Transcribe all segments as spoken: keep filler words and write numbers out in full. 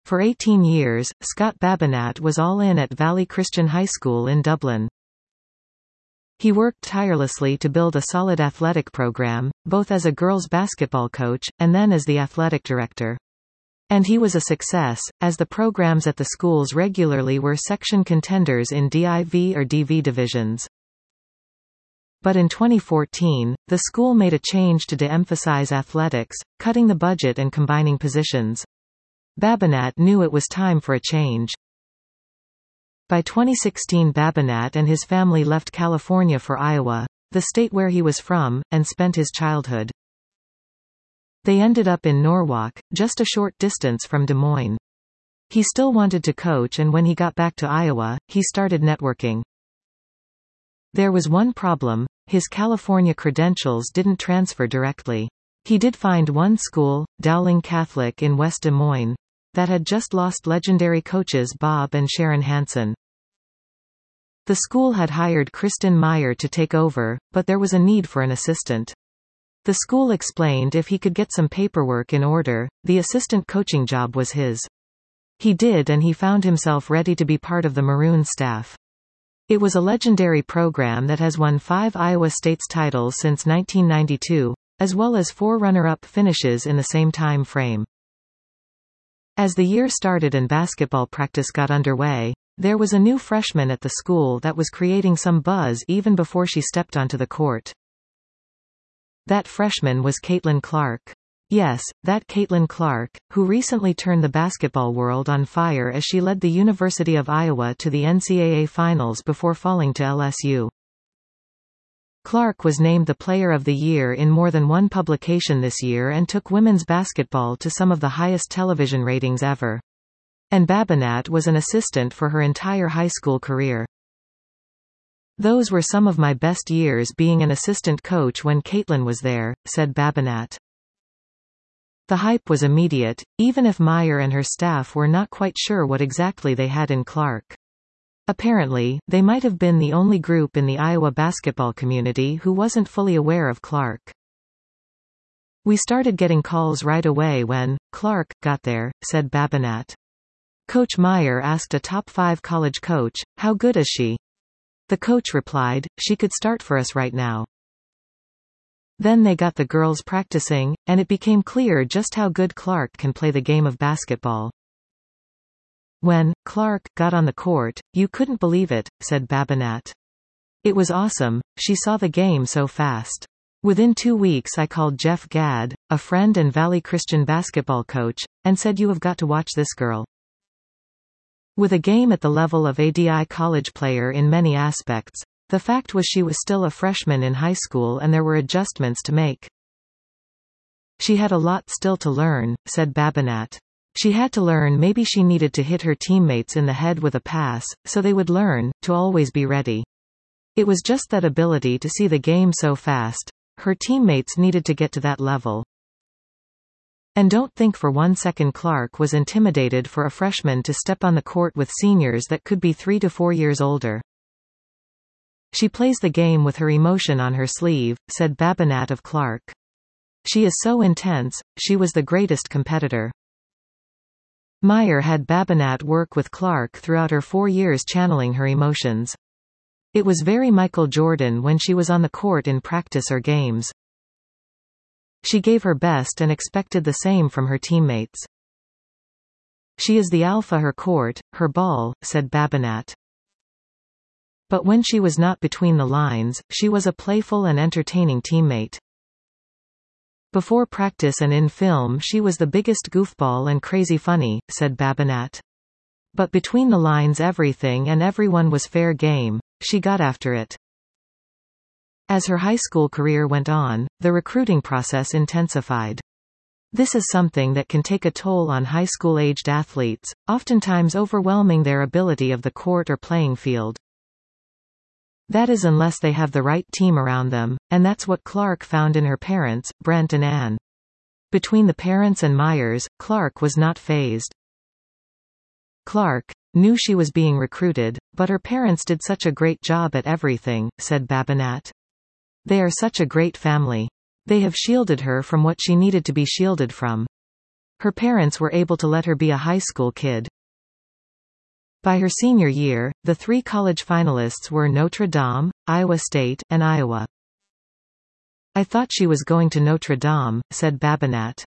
For eighteen years, Scott Babinat was all in at Valley Christian High School in Dublin. He worked tirelessly to build a solid athletic program, both as a girls' basketball coach, and then as the athletic director. And he was a success, as the programs at the schools regularly were section contenders in D I V or D V divisions. But in twenty fourteen, the school made a change to de-emphasize athletics, cutting the budget and combining positions. Babinat knew it was time for a change. By twenty sixteen, Babinat and his family left California for Iowa, the state where he was from, and spent his childhood. They ended up in Norwalk, just a short distance from Des Moines. He still wanted to coach, and when he got back to Iowa, he started networking. There was one problem: his California credentials didn't transfer directly. He did find one school, Dowling Catholic in West Des Moines, that had just lost legendary coaches Bob and Sharon Hansen. The school had hired Kristen Meyer to take over, but there was a need for an assistant. The school explained if he could get some paperwork in order, the assistant coaching job was his. He did, and he found himself ready to be part of the Maroon staff. It was a legendary program that has won five Iowa State's titles since nineteen ninety-two, as well as four runner-up finishes in the same time frame. As the year started and basketball practice got underway, there was a new freshman at the school that was creating some buzz even before she stepped onto the court. That freshman was Caitlin Clark. Yes, that Caitlin Clark, who recently turned the basketball world on fire as she led the University of Iowa to the N C double A Finals before falling to L S U. Clark was named the Player of the Year in more than one publication this year and took women's basketball to some of the highest television ratings ever. And Babinat was an assistant for her entire high school career. "Those were some of my best years being an assistant coach when Caitlin was there," said Babinat. The hype was immediate, even if Meyer and her staff were not quite sure what exactly they had in Clark. Apparently, they might have been the only group in the Iowa basketball community who wasn't fully aware of Clark. "We started getting calls right away when Clark got there," said Babinat. Coach Meyer asked a top five college coach, "How good is she?" The coach replied, "She could start for us right now." Then they got the girls practicing, and it became clear just how good Clark can play the game of basketball. "When Clark got on the court, you couldn't believe it," said Babinat. "It was awesome, she saw the game so fast. Within two weeks I called Jeff Gadd, a friend and Valley Christian basketball coach, and said, 'You have got to watch this girl.'" With a game at the level of a D I college player in many aspects, the fact was she was still a freshman in high school and there were adjustments to make. "She had a lot still to learn," said Babinat. "She had to learn maybe she needed to hit her teammates in the head with a pass, so they would learn, to always be ready. It was just that ability to see the game so fast. Her teammates needed to get to that level." And don't think for one second Clark was intimidated for a freshman to step on the court with seniors that could be three to four years older. "She plays the game with her emotion on her sleeve," said Babinat of Clark. "She is so intense, she was the greatest competitor." Meyer had Babinat work with Clark throughout her four years channeling her emotions. It was very Michael Jordan when she was on the court in practice or games. She gave her best and expected the same from her teammates. "She is the alpha her court, her ball," said Babinat. But when she was not between the lines, she was a playful and entertaining teammate. "Before practice and in film she was the biggest goofball and crazy funny," said Babinat. "But between the lines everything and everyone was fair game. She got after it." As her high school career went on, the recruiting process intensified. This is something that can take a toll on high school-aged athletes, oftentimes overwhelming their ability of the court or playing field. That is unless they have the right team around them, and that's what Clark found in her parents, Brent and Ann. Between the parents and Myers, Clark was not fazed. Clark knew she was being recruited, but her parents did such a great job at everything, said Babinat. They are such a great family. They have shielded her from what she needed to be shielded from. Her parents were able to let her be a high school kid. By her senior year, the three college finalists were Notre Dame, Iowa State, and Iowa. "I thought she was going to Notre Dame," said Babinat.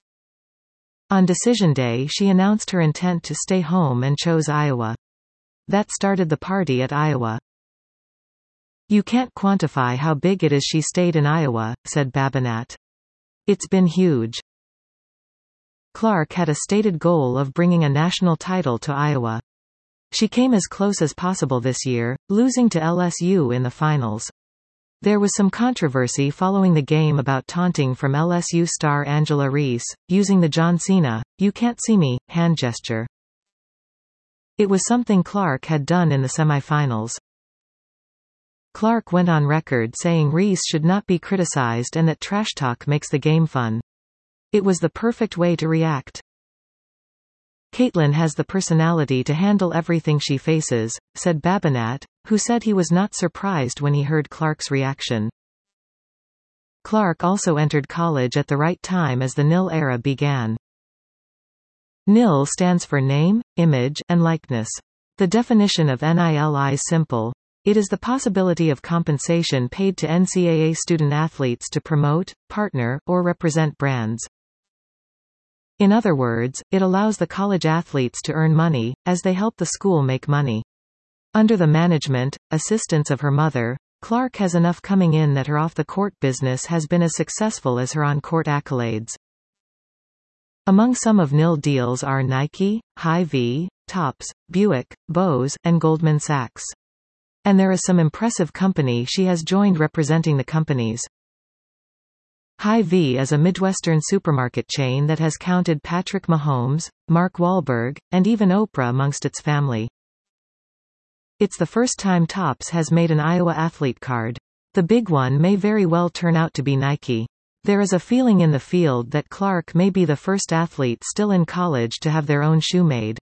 On decision day she announced her intent to stay home and chose Iowa. That started the party at Iowa. "You can't quantify how big it is she stayed in Iowa," said Babinat. "It's been huge." Clark had a stated goal of bringing a national title to Iowa. She came as close as possible this year, losing to L S U in the finals. There was some controversy following the game about taunting from L S U star Angela Reese, using the John Cena, "You can't see me" hand gesture. It was something Clark had done in the semifinals. Clark went on record saying Reese should not be criticized and that trash talk makes the game fun. It was the perfect way to react. "Caitlin has the personality to handle everything she faces," said Babinat, who said he was not surprised when he heard Clark's reaction. Clark also entered college at the right time as the N I L era began. N I L stands for name, image, and likeness. The definition of N I L is simple. It is the possibility of compensation paid to N C double A student athletes to promote, partner, or represent brands. In other words, it allows the college athletes to earn money, as they help the school make money. Under the management, assistance of her mother, Clark has enough coming in that her off-the-court business has been as successful as her on-court accolades. Among some of N I L deals are Nike, Hy-Vee, Topps, Buick, Bose, and Goldman Sachs. And there is some impressive company she has joined representing the companies. Hy-Vee is a Midwestern supermarket chain that has counted Patrick Mahomes, Mark Wahlberg, and even Oprah amongst its family. It's the first time Topps has made an Iowa athlete card. The big one may very well turn out to be Nike. There is a feeling in the field that Clark may be the first athlete still in college to have their own shoe made.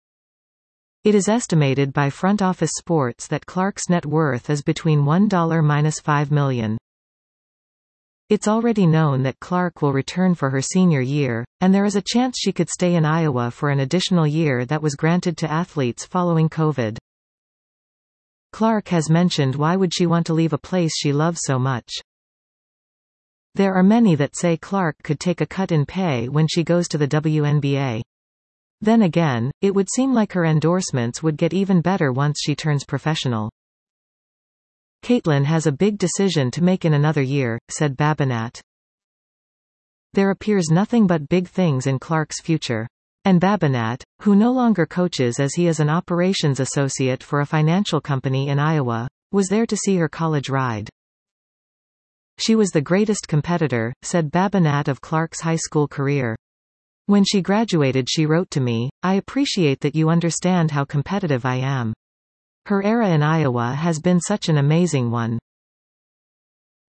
It is estimated by Front Office Sports that Clark's net worth is between one to five million dollars. It's already known that Clark will return for her senior year, and there is a chance she could stay in Iowa for an additional year that was granted to athletes following COVID. Clark has mentioned why would she want to leave a place she loves so much. There are many that say Clark could take a cut in pay when she goes to the W N B A. Then again, it would seem like her endorsements would get even better once she turns professional. "Caitlin has a big decision to make in another year," said Babinat. There appears nothing but big things in Clark's future. And Babinat, who no longer coaches as he is an operations associate for a financial company in Iowa, was there to see her college ride. "She was the greatest competitor," said Babinat of Clark's high school career. "When she graduated she wrote to me, 'I appreciate that you understand how competitive I am.' Her era in Iowa has been such an amazing one.